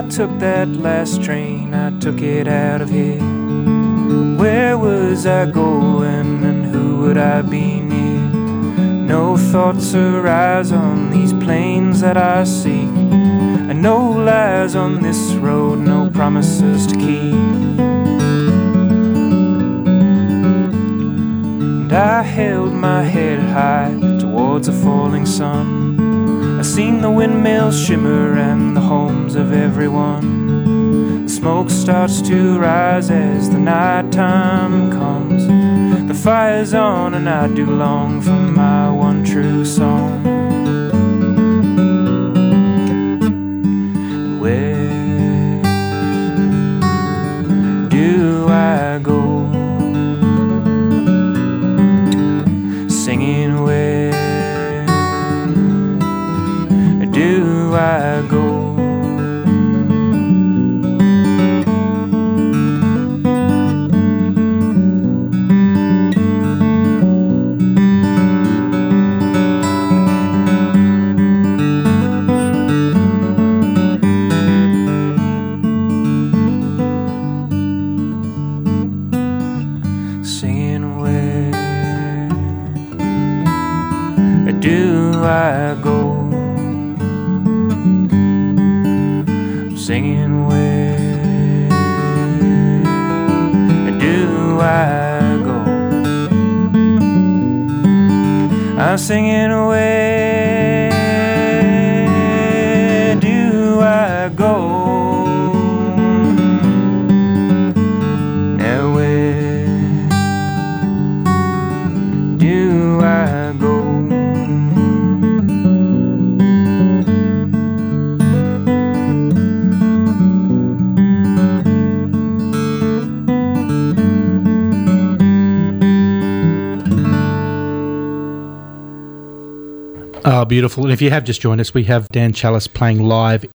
took that last train, I took it out of here. Where was I going and who would I be near? No thoughts arise on these plains that I seek, and no lies on this road, no promises to keep. And I held my head high towards a falling sun. I seen the windmills shimmer and the homes of everyone. The smoke starts to rise as the night time comes. The fire's on and I do long for my one true song. And where do I go? Singing where do I go? Singing where do I go? Singing where do I go? I'm singing where do I go? Now where do I go? Oh, beautiful. And if you have just joined us, we have Dan Challis playing live